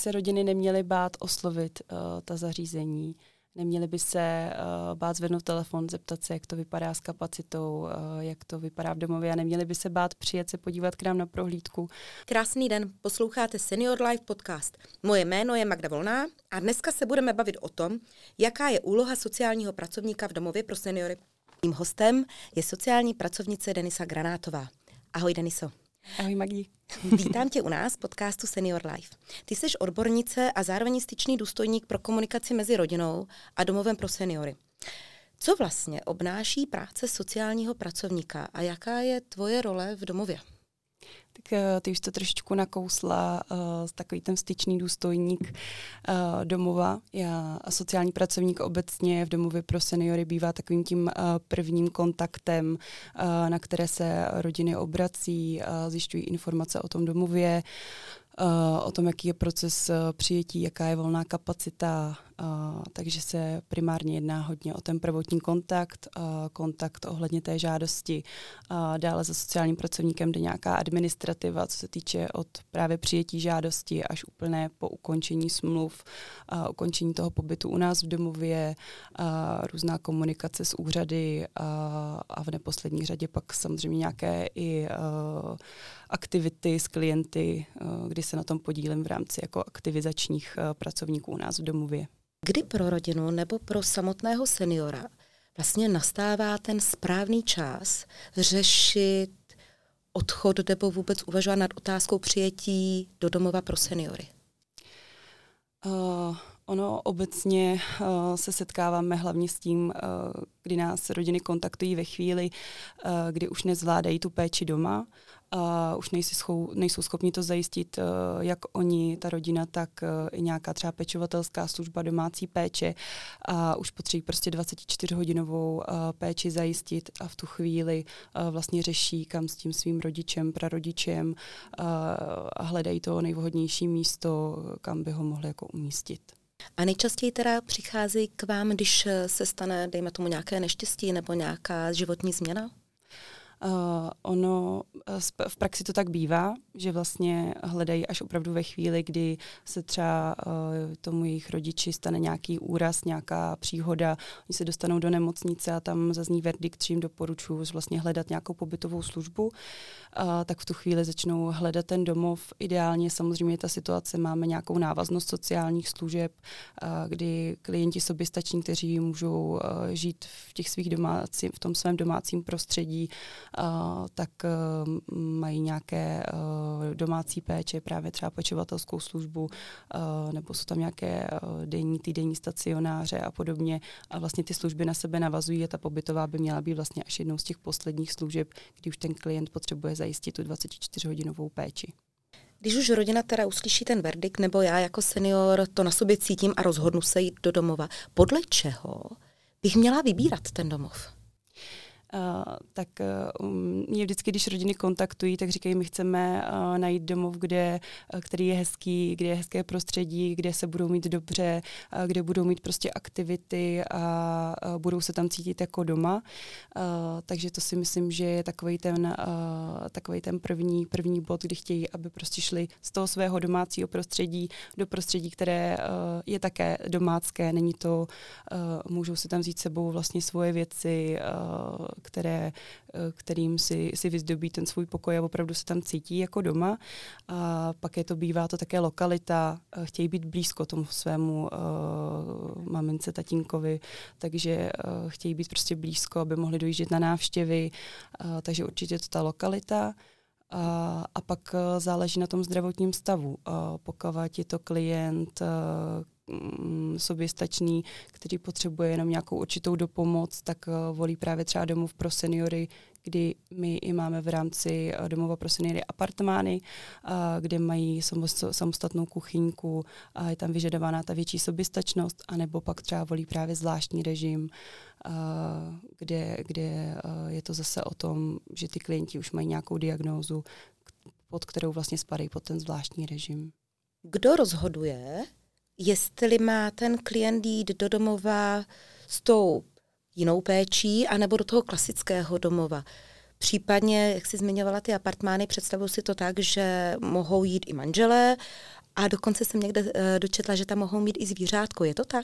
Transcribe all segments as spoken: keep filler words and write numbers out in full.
se rodiny neměly bát oslovit uh, ta zařízení. Neměli by se uh, bát zvednout telefon, zeptat se, jak to vypadá s kapacitou, uh, jak to vypadá v domově a neměli by se bát přijet se podívat k nám na prohlídku. Krásný den, posloucháte Senior Life podcast. Moje jméno je Magda Volná a dneska se budeme bavit o tom, jaká je úloha sociálního pracovníka v domově pro seniory. Mým hostem je sociální pracovnice Denisa Granátová. Ahoj Deniso. Ahoj Magdi. Vítám tě u nás v podcastu Senior Life. Ty jsi odbornice a zároveň styčný důstojník pro komunikaci mezi rodinou a domovem pro seniory. Co vlastně obnáší práce sociálního pracovníka a jaká je tvoje role v domově? Tak ty už to trošičku nakousla, uh, takový ten styčný důstojník uh, domova. Já a sociální pracovník obecně v domově pro seniory bývá takovým tím uh, prvním kontaktem, uh, na které se rodiny obrací, uh, zjišťují informace o tom domově, Uh, o tom, jaký je proces uh, přijetí, jaká je volná kapacita, uh, takže se primárně jedná hodně o ten prvotní kontakt, uh, kontakt ohledně té žádosti. Uh, dále za sociálním pracovníkem jde nějaká administrativa, co se týče od právě přijetí žádosti až úplně po ukončení smluv, uh, ukončení toho pobytu u nás v domově, uh, různá komunikace s úřady uh, a v neposlední řadě pak samozřejmě nějaké i uh, aktivity s klienty, uh, kdy se na tom podílím v rámci jako aktivizačních uh, pracovníků u nás v domově. Kdy pro rodinu nebo pro samotného seniora vlastně nastává ten správný čas řešit odchod nebo vůbec uvažovat nad otázkou přijetí do domova pro seniory? Uh, ono obecně uh, se setkáváme hlavně s tím, uh, kdy nás rodiny kontaktují ve chvíli, uh, kdy už nezvládají tu péči doma. Uh, už nejsou, schou, nejsou schopni to zajistit, uh, jak oni, ta rodina, tak uh, i nějaká třeba pečovatelská služba, domácí péče. A už potřebují prostě dvacetičtyřhodinovou uh, péči zajistit a v tu chvíli uh, vlastně řeší, kam s tím svým rodičem, prarodičem uh, a hledají to nejvhodnější místo, kam by ho mohli jako umístit. A nejčastěji teda přichází k vám, když se stane, dejme tomu, nějaké neštěstí nebo nějaká životní změna? Uh, ono v praxi to tak bývá, že vlastně hledají až opravdu ve chvíli, kdy se třeba uh, tomu jejich rodiči stane nějaký úraz, nějaká příhoda, oni se dostanou do nemocnice a tam zazní verdikt, že jim doporučuji vlastně hledat nějakou pobytovou službu, uh, tak v tu chvíli začnou hledat ten domov. Ideálně samozřejmě ta situace, máme nějakou návaznost sociálních služeb, uh, kdy klienti soběstační, kteří můžou uh, žít v těch svých domácí, v tom svém domácím prostředí, Uh, tak uh, mají nějaké uh, domácí péče, právě třeba pečovatelskou službu, uh, nebo jsou tam nějaké uh, denní, týdenní stacionáře a podobně. A vlastně ty služby na sebe navazují a ta pobytová by měla být vlastně až jednou z těch posledních služeb, kdy už ten klient potřebuje zajistit tu dvacetičtyřhodinovou péči. Když už rodina teda uslyší ten verdikt, nebo já jako senior to na sobě cítím a rozhodnu se jít do domova, podle čeho bych měla vybírat ten domov? Uh, tak uh, mě vždycky, když rodiny kontaktují, tak říkají, my chceme uh, najít domov, kde, uh, který je hezký, kde je hezké prostředí, kde se budou mít dobře, uh, kde budou mít prostě aktivity a uh, budou se tam cítit jako doma. Uh, takže to si myslím, že je takovej ten, uh, takovej ten první, první bod, kdy chtějí, aby prostě šli z toho svého domácího prostředí do prostředí, které uh, je také domácké. Není to, uh, můžou si tam vzít sebou vlastně svoje věci, uh, které, kterým si, si vyzdobí ten svůj pokoj a opravdu se tam cítí jako doma. A pak je to, bývá to také lokalita, chtějí být blízko tomu svému uh, mamince, tatínkovi, takže uh, chtějí být prostě blízko, aby mohli dojíždět na návštěvy, uh, takže určitě to ta lokalita. A, a pak uh, záleží na tom zdravotním stavu. Uh, pokud je to klient uh, soběstačný, který potřebuje jenom nějakou určitou dopomoc, tak uh, volí právě třeba domov pro seniory, kdy my i máme v rámci uh, domova pro seniory apartmány, uh, kde mají samostatnou kuchyňku a je tam vyžadovaná ta větší soběstačnost, anebo pak třeba volí právě zvláštní režim, uh, kde, kde uh, je to zase o tom, že ty klienti už mají nějakou diagnózu, pod kterou vlastně spadají pod ten zvláštní režim. Kdo rozhoduje, jestli má ten klient jít do domova s tou jinou péčí, anebo do toho klasického domova? Případně, jak jsi zmiňovala ty apartmány, představuji si to tak, že mohou jít i manželé A dokonce jsem někde uh, dočetla, že tam mohou mít i zvířátko. Je to tak?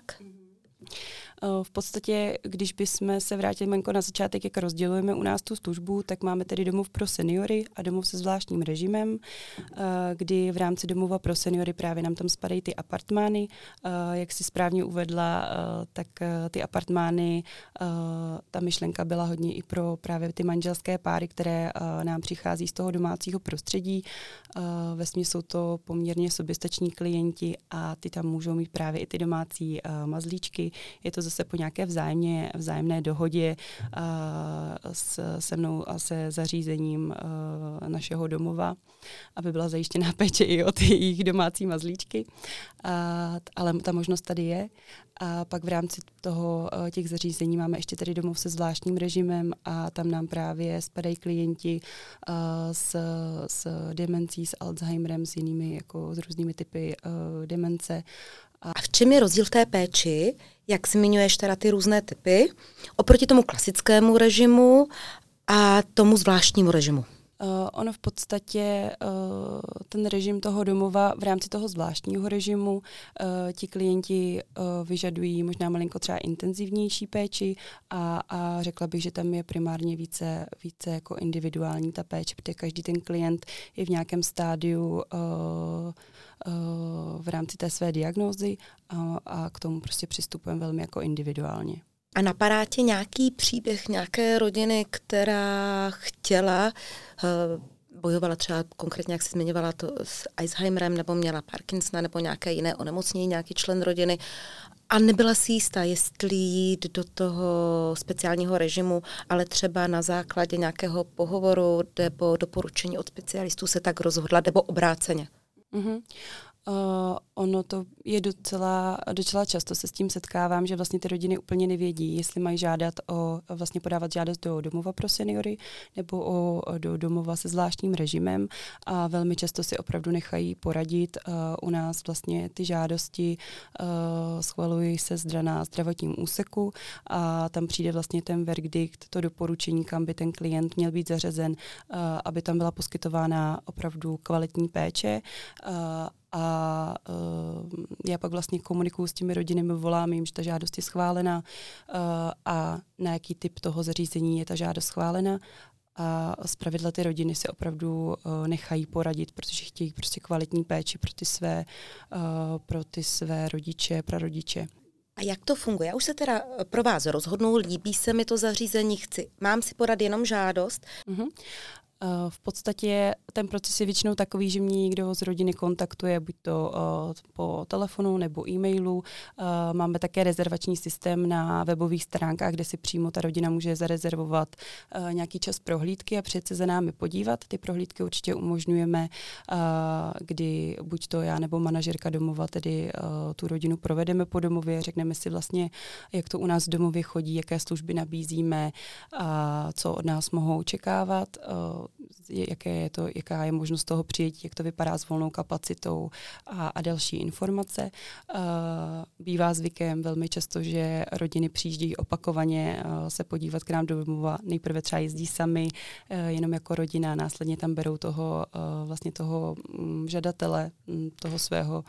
V podstatě, když bychom se vrátili malinko na začátek, jak rozdělujeme u nás tu službu, tak máme tedy domov pro seniory a domov se zvláštním režimem, kdy v rámci domova pro seniory právě nám tam spadají ty apartmány. Jak si správně uvedla, tak ty apartmány, ta myšlenka byla hodně i pro právě ty manželské páry, které nám přichází z toho domácího prostředí. Vesměs jsou to poměrně soběstační klienti a ty tam můžou mít právě i ty domácí mazlíčky. Je to zase po nějaké vzájemně, vzájemné dohodě uh, s, se mnou a se zařízením uh, našeho domova, aby byla zajištěná péče i o ty jejich domácí mazlíčky. Uh, ale ta možnost tady je. A pak v rámci toho uh, těch zařízení máme ještě tady domov se zvláštním režimem a tam nám právě spadají klienti uh, s, s demencí, s Alzheimerem, s jinými, jako s různými typy uh, demence. A v čem je rozdíl v té péči, jak zmiňuješ teda ty různé typy, oproti tomu klasickému režimu a tomu zvláštnímu režimu? Uh, ono v podstatě, uh, ten režim toho domova v rámci toho zvláštního režimu, uh, ti klienti uh, vyžadují možná malinko třeba intenzivnější péči a, a řekla bych, že tam je primárně více, více jako individuální ta péče, protože každý ten klient je v nějakém stádiu uh, uh, v rámci té své diagnózy a, a k tomu prostě přistupujeme velmi jako individuálně. A napadá tě nějaký příběh nějaké rodiny, která chtěla, uh, bojovala třeba konkrétně, jak jsi zmiňovala to s Alzheimerem, nebo měla Parkinsona, nebo nějaké jiné onemocnění, nějaký člen rodiny, a nebyla si jistá, jestli jít do toho speciálního režimu, ale třeba na základě nějakého pohovoru nebo doporučení od specialistů se tak rozhodla, nebo obráceně? Mm-hmm. Uh, ono to je docela, docela často se s tím setkávám, že vlastně ty rodiny úplně nevědí, jestli mají žádat o, vlastně podávat žádost do domova pro seniory nebo o, do domova se zvláštním režimem a velmi často si opravdu nechají poradit. Uh, u nás vlastně ty žádosti uh, schvalují se na zdravotním úseku a tam přijde vlastně ten verdikt, to doporučení, kam by ten klient měl být zařazen, uh, aby tam byla poskytována opravdu kvalitní péče. Uh, A uh, já pak vlastně komunikuju s těmi rodinami, volám jim, že ta žádost je schválena uh, a na jaký typ toho zařízení je ta žádost schválena. A zpravidla ty rodiny se opravdu uh, nechají poradit, protože chtějí prostě kvalitní péči pro ty své, uh, pro ty své rodiče, prarodiče. A jak to funguje? Já už se teda pro vás rozhodnu, líbí se mi to zařízení, chci, mám si podat jenom žádost. Uh-huh. V podstatě ten proces je většinou takový, že mě někdo z rodiny kontaktuje, buď to uh, po telefonu nebo e-mailu. Uh, máme také rezervační systém na webových stránkách, kde si přímo ta rodina může zarezervovat uh, nějaký čas prohlídky a přijet se za námi podívat. Ty prohlídky určitě umožňujeme, uh, kdy buď to já nebo manažerka domova, tedy uh, tu rodinu provedeme po domově, řekneme si vlastně, jak to u nás v domově chodí, jaké služby nabízíme, uh, co od nás mohou očekávat. Uh, Jaké je to, jaká je možnost toho přijetí, jak to vypadá s volnou kapacitou a, a další informace. Uh, bývá zvykem velmi často, že rodiny přijíždějí opakovaně uh, se podívat k nám do domova. Nejprve třeba jezdí sami, uh, jenom jako rodina, následně tam berou toho, uh, vlastně toho um, žadatele, um, toho svého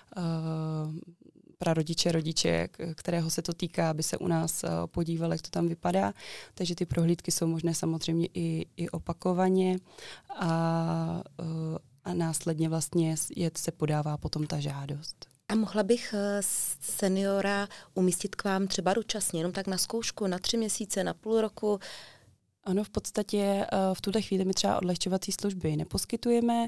uh, prarodiče, rodiče, kterého se to týká, aby se u nás podíval, jak to tam vypadá. Takže ty prohlídky jsou možné samozřejmě i, i opakovaně a, a následně vlastně je, se podává potom ta žádost. A mohla bych seniora umístit k vám třeba dočasně, jenom tak na zkoušku, na tři měsíce, na půl roku? Ano, v podstatě v tuhle chvíli my třeba odlehčovací služby neposkytujeme.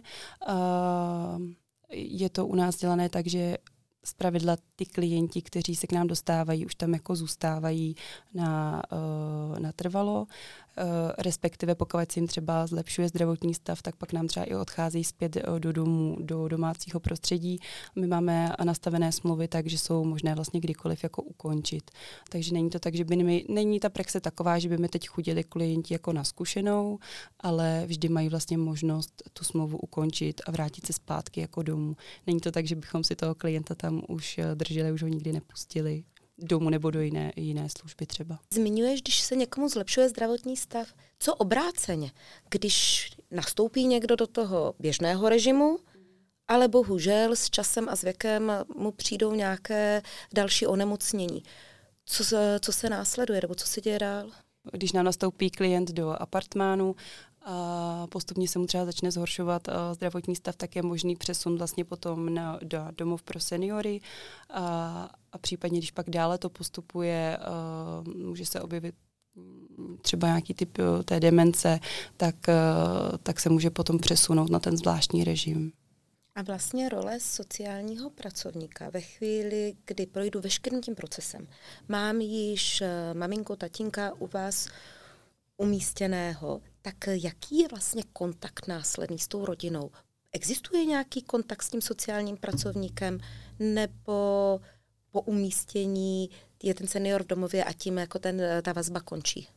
Je to u nás dělané tak, že zpravidla ty klienti, kteří se k nám dostávají, už tam jako zůstávají na, uh, na trvalo, uh, respektive pokud se jim třeba zlepšuje zdravotní stav, tak pak nám třeba i odcházejí zpět do domu, do domácího prostředí. My máme nastavené smlouvy tak, že jsou možné vlastně kdykoliv jako ukončit. Takže není to tak, že by mi, není ta praxe taková, že by mi teď chudili klienti jako na zkušenou, ale vždy mají vlastně možnost tu smlouvu ukončit a vrátit se zpátky jako domů. Není to tak, že bychom si toho klienta tam už drželi, už ho nikdy nepustili domů nebo do jiné, jiné služby třeba. Zmiňuješ, když se někomu zlepšuje zdravotní stav, co obráceně? Když nastoupí někdo do toho běžného režimu ale bohužel s časem a s věkem mu přijdou nějaké další onemocnění. Co, co se následuje, nebo co se děje dál? Když nám nastoupí klient do apartmánu a postupně se mu třeba začne zhoršovat zdravotní stav, tak je možný přesun vlastně potom na, do domov pro seniory a, a případně, když pak dále to postupuje, může se objevit třeba nějaký typ té demence, tak, tak se může potom přesunout na ten zvláštní režim. A vlastně role sociálního pracovníka ve chvíli, kdy projdu veškerým tím procesem, mám již maminko, tatínka u vás umístěného, tak jaký je vlastně kontakt následný s tou rodinou? Existuje nějaký kontakt s tím sociálním pracovníkem, nebo po umístění je ten senior v domově a tím jako ten, ta vazba končí?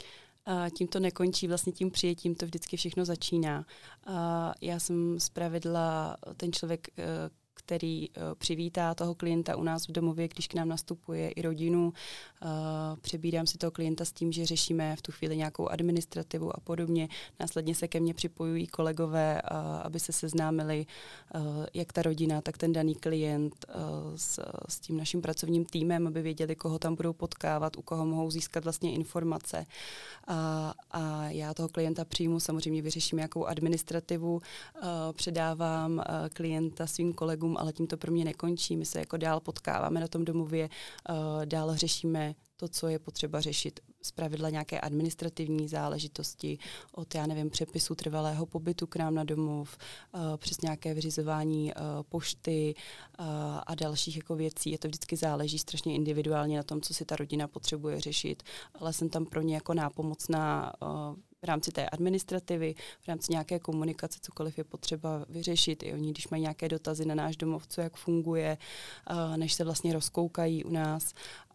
A tím to nekončí, vlastně tím přijetím to vždycky všechno začíná. A já jsem zpravidla ten člověk, který přivítá toho klienta u nás v domově, když k nám nastupuje, i rodinu. Přebírám si toho klienta s tím, že řešíme v tu chvíli nějakou administrativu a podobně. Následně se ke mně připojují kolegové, aby se seznámili, jak ta rodina, tak ten daný klient s, s tím naším pracovním týmem, aby věděli, koho tam budou potkávat, u koho mohou získat vlastně informace. A, a já toho klienta přijmu, samozřejmě vyřeším nějakou administrativu, předávám klienta svým kolegům, ale tím to pro mě nekončí. My se jako dál potkáváme na tom domově, uh, dál řešíme to, co je potřeba řešit. Zpravidla nějaké administrativní záležitosti, od, já nevím, přepisu trvalého pobytu k nám na domov, uh, přes nějaké vyřizování uh, pošty uh, a dalších jako věcí. Je to vždycky záleží strašně individuálně na tom, co si ta rodina potřebuje řešit, ale jsem tam pro ně jako nápomocná uh, v rámci té administrativy, v rámci nějaké komunikace, cokoliv je potřeba vyřešit. I oni, když mají nějaké dotazy na náš domov, co jak funguje, uh, než se vlastně rozkoukají u nás.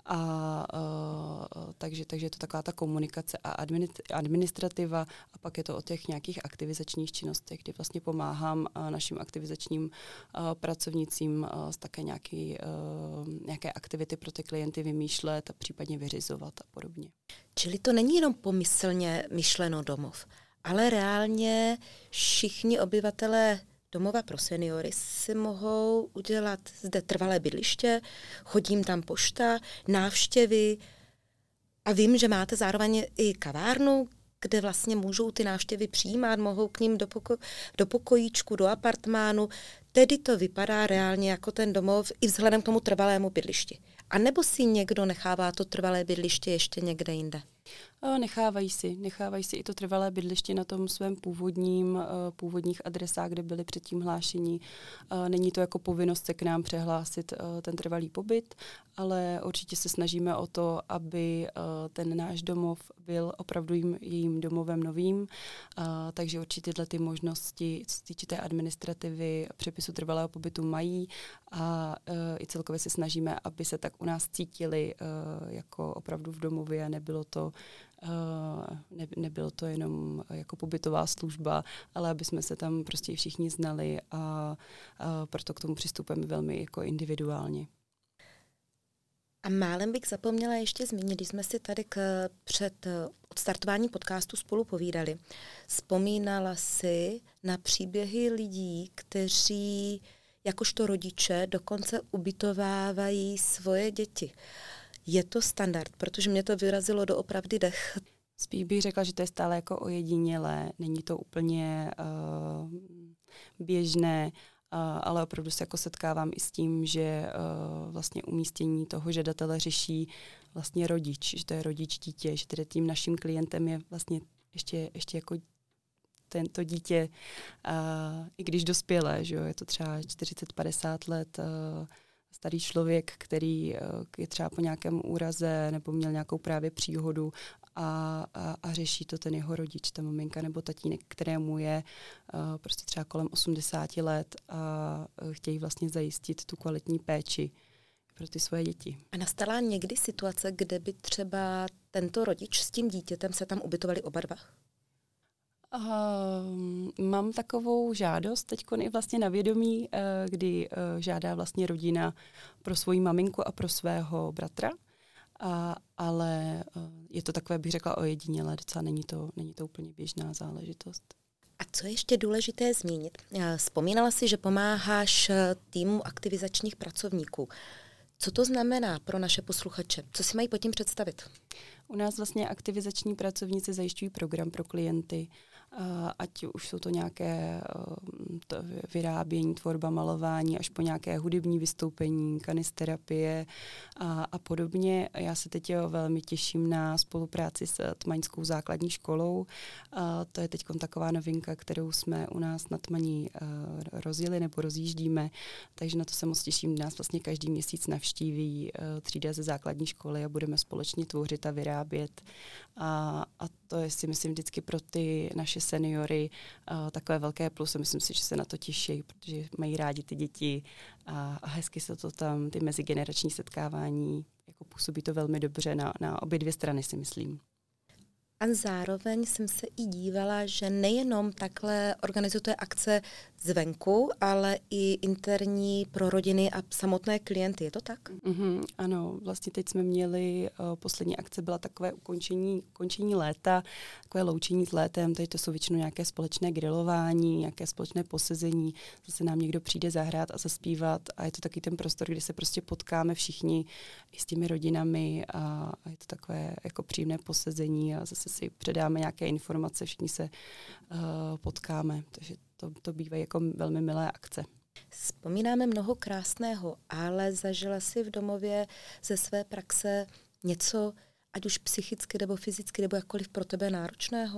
A uh, takže, takže je to taková ta komunikace a administrativa a pak je to o těch nějakých aktivizačních činnostech, kdy vlastně pomáhám uh, našim aktivizačním uh, pracovnicím uh, také nějaký, uh, nějaké aktivity pro ty klienty vymýšlet a případně vyřizovat a podobně. Čili to není jenom pomyslně myšleno domov, ale reálně všichni obyvatelé domova pro seniory si mohou udělat zde trvalé bydliště, chodím tam pošta, návštěvy a vím, že máte zároveň i kavárnu, kde vlastně můžou ty návštěvy přijímat, mohou k ním do, poko- do pokojíčku, do apartmánu. Tedy to vypadá reálně jako ten domov i vzhledem k tomu trvalému bydlišti. A nebo si někdo nechává to trvalé bydliště ještě někde jinde? Nechávají si, nechávají si i to trvalé bydliště na tom svém původním, původních adresách, kde byly předtím hlášení. Není to jako povinnost se k nám přehlásit ten trvalý pobyt, ale určitě se snažíme o to, aby ten náš domov byl opravdu jim, jejím domovem novým. Takže určitě tyhle ty možnosti, co se týče té administrativy, přepisu trvalého pobytu mají a i celkově se snažíme, aby se tak u nás cítili jako opravdu v domově a nebylo to Uh, ne, nebylo to jenom jako pobytová služba, ale aby jsme se tam prostě všichni znali a, a proto k tomu přistupujeme velmi jako individuálně. A málem bych zapomněla ještě zmínit, když jsme si tady k, před odstartováním podcastu spolu povídali. Vzpomínala si na příběhy lidí, kteří jakožto rodiče dokonce ubytovávají svoje děti. Je to standard, protože mě to vyrazilo doopravdy dech. Spíš bych řekla, že to je stále jako ojedinělé, není to úplně uh, běžné, uh, ale opravdu se jako setkávám i s tím, že uh, vlastně umístění toho žadatele řeší vlastně rodič, že to je rodič dítě, že tedy tím naším klientem je vlastně ještě, ještě jako tento dítě, uh, i když dospělé, že jo, je to třeba čtyřicet padesát let, uh, starý člověk, který je třeba po nějakém úraze nebo měl nějakou právě příhodu a, a, a řeší to ten jeho rodič, ta maminka nebo tatínek, kterému je uh, prostě třeba kolem osmdesáti let a chtějí vlastně zajistit tu kvalitní péči pro ty svoje děti. A nastala někdy situace, kde by třeba tento rodič s tím dítětem se tam ubytovali oba dva? Uh, mám takovou žádost teď i vlastně na vědomí, uh, kdy uh, žádá vlastně rodina pro svoji maminku a pro svého bratra, uh, ale uh, je to takové, bych řekla, ojedinělé, docela není to, není to úplně běžná záležitost. A co je ještě důležité zmínit? Vzpomínala si, že pomáháš týmu aktivizačních pracovníků. Co to znamená pro naše posluchače? Co si mají pod tím představit? U nás vlastně aktivizační pracovníci zajišťují program pro klienty, ať už jsou to nějaké to vyrábění, tvorba, malování, až po nějaké hudební vystoupení, kanisterapie a, a podobně. Já se teď velmi těším na spolupráci s Tmaňskou základní školou. A to je teď taková novinka, kterou jsme u nás na Tmaní rozjeli nebo rozjíždíme, takže na to se moc těším. Nás vlastně každý měsíc navštíví třída ze základní školy a budeme společně tvořit a vyrábět. A, a to je si myslím vždycky pro ty naše seniory uh, takové velké plus. Myslím si, že se na to těší, protože mají rádi ty děti a, a hezky se to tam, ty mezigenerační setkávání, jako působí to velmi dobře na, na obě dvě strany, si myslím. A zároveň jsem se i dívala, že nejenom takhle organizujete akce zvenku, ale i interní pro rodiny a samotné klienty. Je to tak? Mm-hmm, ano, vlastně teď jsme měli, uh, poslední akce byla takové ukončení, ukončení léta, takové loučení s létem, tady to jsou většinou nějaké společné grilování, nějaké společné posezení, zase nám někdo přijde zahrát a zaspívat a je to taky ten prostor, kde se prostě potkáme všichni i s těmi rodinami a, a je to takové jako příjemné posezení a zase si předáme nějaké informace, všichni se uh, potkáme, takže to, to bývají jako velmi milé akce. Vzpomínáme mnoho krásného, ale zažila si v domově ze své praxe něco, ať už psychicky nebo fyzicky, nebo jakkoliv pro tebe náročného?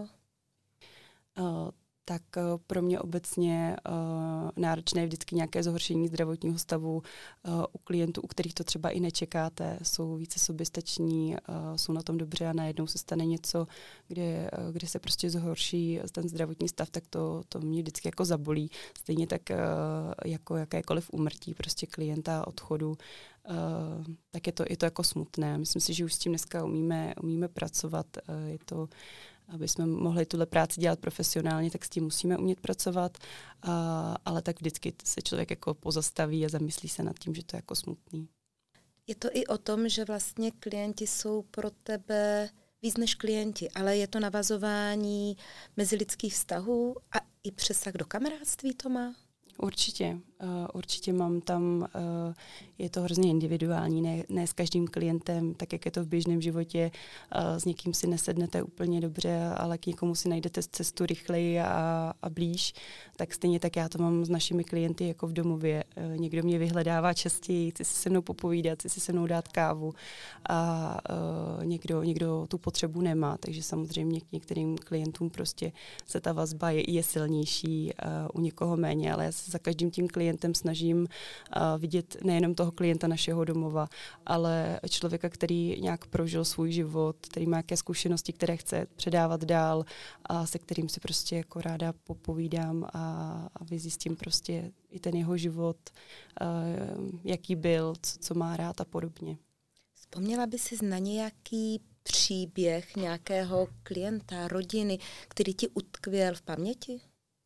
Uh, tak uh, pro mě obecně uh, náročné je vždycky nějaké zhoršení zdravotního stavu uh, u klientů, u kterých to třeba i nečekáte, jsou více soběstační, uh, jsou na tom dobře a najednou se stane něco, kde, uh, kde se prostě zhorší ten zdravotní stav, tak to, to mě vždycky jako zabolí. Stejně tak uh, jako jakékoliv úmrtí prostě klienta, odchodu, uh, tak je to, je to jako smutné. Myslím si, že už s tím dneska umíme, umíme pracovat, uh, je to aby jsme mohli tuhle práci dělat profesionálně, tak s tím musíme umět pracovat, a, ale tak vždycky se člověk jako pozastaví a zamyslí se nad tím, že to je jako smutný. Je to i o tom, že vlastně klienti jsou pro tebe víc než klienti, ale je to navazování mezilidských vztahů a i přesah do kamarádství to má? Určitě. Uh, určitě mám tam, uh, je to hrozně individuální, ne, ne s každým klientem, tak jak je to v běžném životě, uh, s někým si nesednete úplně dobře, ale k někomu si najdete cestu rychleji a, a blíž, tak stejně tak já to mám s našimi klienty jako v domově. Uh, někdo mě vyhledává častěji, chce si se mnou popovídat, chce si se mnou dát kávu a uh, někdo, někdo tu potřebu nemá, takže samozřejmě k některým klientům prostě se ta vazba je, je silnější, uh, u někoho méně, ale já se za každým tím klientem snažím uh, vidět nejenom toho klienta našeho domova, ale člověka, který nějak prožil svůj život, který má nějaké zkušenosti, které chce předávat dál a se kterým si prostě jako ráda popovídám a, a vyzjistím prostě i ten jeho život, uh, jaký byl, co, co má rád a podobně. Vzpomněla by si na nějaký příběh nějakého klienta, rodiny, který ti utkvěl v paměti?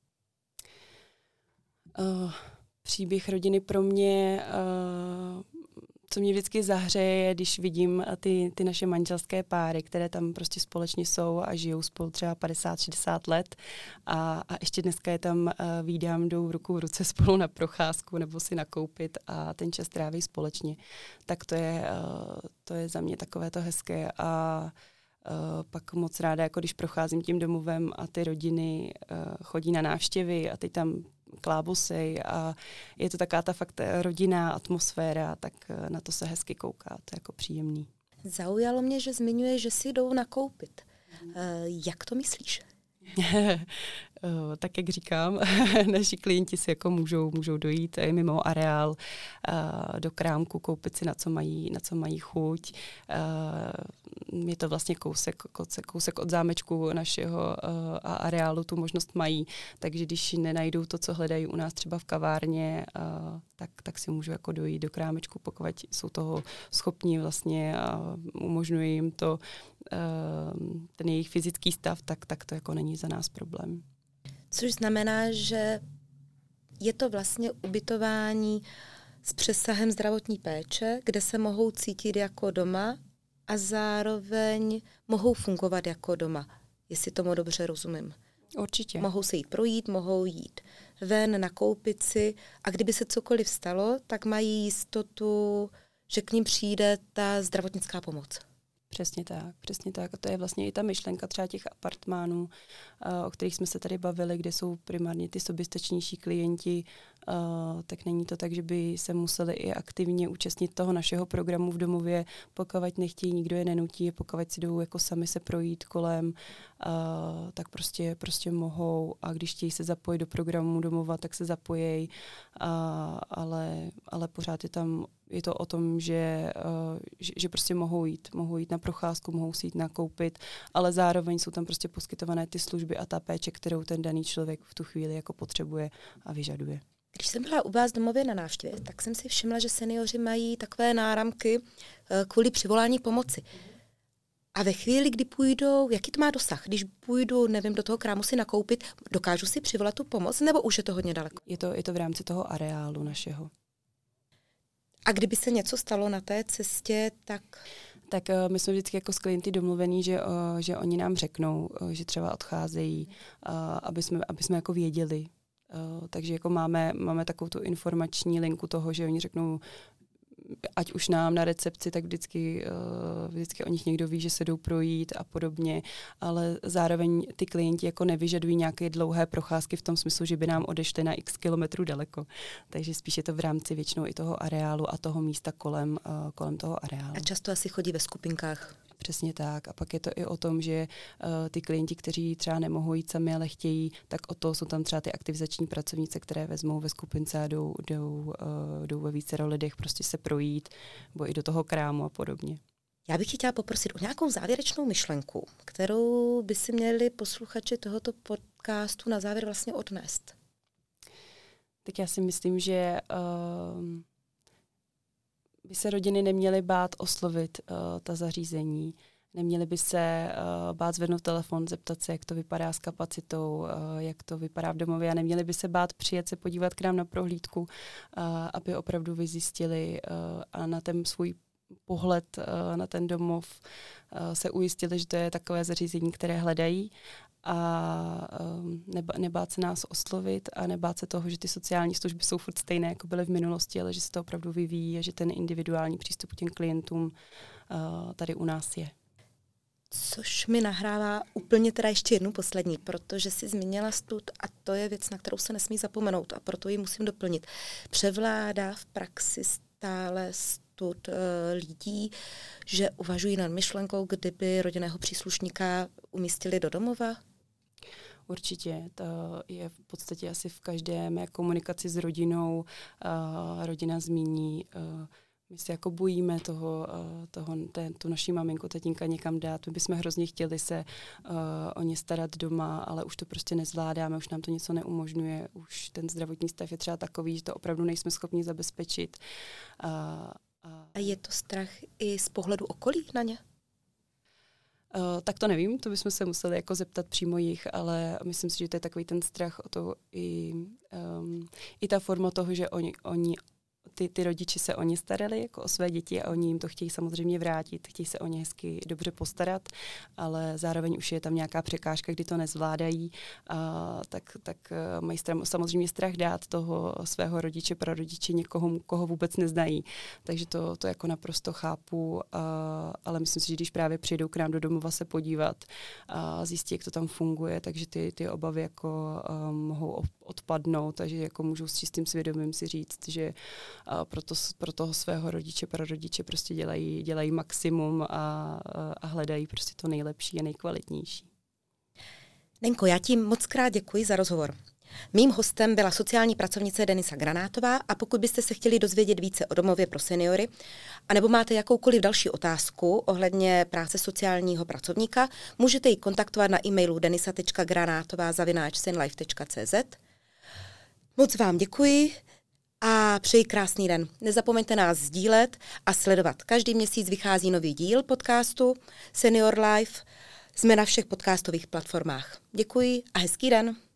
Uh, příběh rodiny pro mě, uh, co mě vždycky zahřeje, je, když vidím ty, ty naše manželské páry, které tam prostě společně jsou a žijou spolu třeba padesát šedesát let a, a ještě dneska je tam uh, vídám, jdou ruku v ruce spolu na procházku nebo si nakoupit a ten čas tráví společně. Tak to je, uh, to je za mě takové to hezké a Uh, pak moc ráda, jako když procházím tím domovem a ty rodiny uh, chodí na návštěvy a teď tam klábosej a je to taká ta fakt rodinná atmosféra, tak uh, na to se hezky kouká, to je jako příjemný. Zaujalo mě, že zmiňuje, že si jdou nakoupit. Uh, jak to myslíš? Tak jak říkám, naši klienti si jako můžou, můžou dojít i mimo areál do krámku, koupit si na co mají, na co mají chuť. Je to vlastně kousek, kousek, kousek od zámečku našeho a areálu tu možnost mají, takže když nenajdou to, co hledají u nás třeba v kavárně, tak, tak si můžou jako dojít do krámečku, pokud jsou toho schopní vlastně a umožňuje jim to ten jejich fyzický stav, tak, tak to jako není za nás problém. Což znamená, že je to vlastně ubytování s přesahem zdravotní péče, kde se mohou cítit jako doma a zároveň mohou fungovat jako doma, jestli tomu dobře rozumím. Určitě. Mohou se jít projít, mohou jít ven, nakoupit si a kdyby se cokoliv stalo, tak mají jistotu, že k ním přijde ta zdravotnická pomoc. Přesně tak, přesně tak. A to je vlastně i ta myšlenka třeba těch apartmánů, uh, o kterých jsme se tady bavili, kde jsou primárně ty soběstačnější klienti, uh, tak není to tak, že by se museli i aktivně účastnit toho našeho programu v domově, pokud nechtějí, nikdo je nenutí, pokud si jdou jako sami se projít kolem, uh, tak prostě, prostě mohou a když chtějí se zapojit do programu domova, tak se zapojejí, uh, ale, ale pořád je tam je to o tom, že, uh, že, že prostě mohou jít, mohou jít na procházku, mohou si jít nakoupit, ale zároveň jsou tam prostě poskytované ty služby a ta péče, kterou ten daný člověk v tu chvíli jako potřebuje a vyžaduje. Když jsem byla u vás domově na návštěvě, tak jsem si všimla, že seniori mají takové náramky uh, kvůli přivolání pomoci. A ve chvíli, kdy půjdou, jaký to má dosah? Když půjdu, nevím, do toho krámu si nakoupit, dokážu si přivolat tu pomoc, nebo už je to hodně daleko? Je to, je to v rámci toho areálu našeho. A kdyby se něco stalo na té cestě, tak... Tak uh, my jsme vždycky jako s klienty domluvení, že, uh, že oni nám řeknou, uh, že třeba odcházejí, uh, aby, jsme, aby jsme jako věděli. Uh, takže jako máme, máme takovou tu informační linku toho, že oni řeknou, ať už nám na recepci, tak vždycky, uh, vždycky o nich někdo ví, že se jdou projít a podobně, ale zároveň ty klienti jako nevyžadují nějaké dlouhé procházky v tom smyslu, že by nám odešli na x kilometrů daleko. Takže spíš je to v rámci většinou i toho areálu a toho místa kolem, uh, kolem toho areálu. A často asi chodí ve skupinkách. Přesně tak. A pak je to i o tom, že uh, ty klienti, kteří třeba nemohou jít sami, ale chtějí, tak o to jsou tam třeba ty aktivizační pracovnice, které vezmou ve skupince a jdou, jdou, uh, jdou ve vícero lidech prostě se projít, nebo i do toho krámu a podobně. Já bych chtěla poprosit o nějakou závěrečnou myšlenku, kterou by si měli posluchači tohoto podcastu na závěr vlastně odnést. Tak já si myslím, že uh, by se rodiny neměly bát oslovit uh, ta zařízení. Neměly by se uh, bát zvednout telefon, zeptat se, jak to vypadá s kapacitou, uh, jak to vypadá v domově a neměly by se bát přijet se podívat k nám na prohlídku, uh, aby opravdu vyzjistili uh, a na ten svůj pohled uh, na ten domov uh, se ujistili, že to je takové zařízení, které hledají a um, neba, nebát se nás oslovit a nebát se toho, že ty sociální služby jsou furt stejné, jako byly v minulosti, ale že se to opravdu vyvíjí a že ten individuální přístup k těm klientům uh, tady u nás je. Což mi nahrává úplně teda ještě jednu poslední, protože jsi zmínila stud a to je věc, na kterou se nesmí zapomenout a proto ji musím doplnit. Převládá v praxi stále stud uh, lidí, že uvažují nad myšlenkou, kdyby rodinného příslušníka umístili do domova? Určitě, to je v podstatě asi v každé mé komunikaci s rodinou. Uh, rodina zmíní, uh, my se jako bojíme toho, uh, toho té, tu naši maminku, tatínka někam dát. My bychom hrozně chtěli se uh, o ně starat doma, ale už to prostě nezvládáme, už nám to něco neumožňuje. Už ten zdravotní stav je třeba takový, že to opravdu nejsme schopni zabezpečit. Uh, a... a je to strach i z pohledu okolí na ně? Uh, tak to nevím, to bychom se museli jako zeptat přímo jich, ale myslím si, že to je takový ten strach o to i, um, i ta forma toho, že oni, oni ty, ty rodiče se o ně starali jako o své děti a oni jim to chtějí samozřejmě vrátit, chtějí se o ně hezky dobře postarat, ale zároveň už je tam nějaká překážka, kdy to nezvládají, a tak, tak mají stram, samozřejmě strach dát toho svého rodiče, prarodiče někoho, koho vůbec neznají. Takže to, to jako naprosto chápu, a, ale myslím si, že když právě přijdou k nám do domova se podívat a zjistí, jak to tam funguje, takže ty, ty obavy jako a, mohou odpadnout, takže jako můžou s čistým svědomím si říct, že a proto, pro toho svého rodiče, prarodiče prostě dělají, dělají maximum a, a hledají prostě to nejlepší a nejkvalitnější. Nenko, já ti moc krát děkuji za rozhovor. Mým hostem byla sociální pracovnice Denisa Granátová a pokud byste se chtěli dozvědět více o domově pro seniory, anebo máte jakoukoliv další otázku ohledně práce sociálního pracovníka, můžete ji kontaktovat na e-mailu denisa tečka granátová zavináč senlife tečka cz. Moc vám děkuji a přeji krásný den. Nezapomeňte nás sdílet a sledovat. Každý měsíc vychází nový díl podcastu Senior Life. Jsme na všech podcastových platformách. Děkuji a hezký den.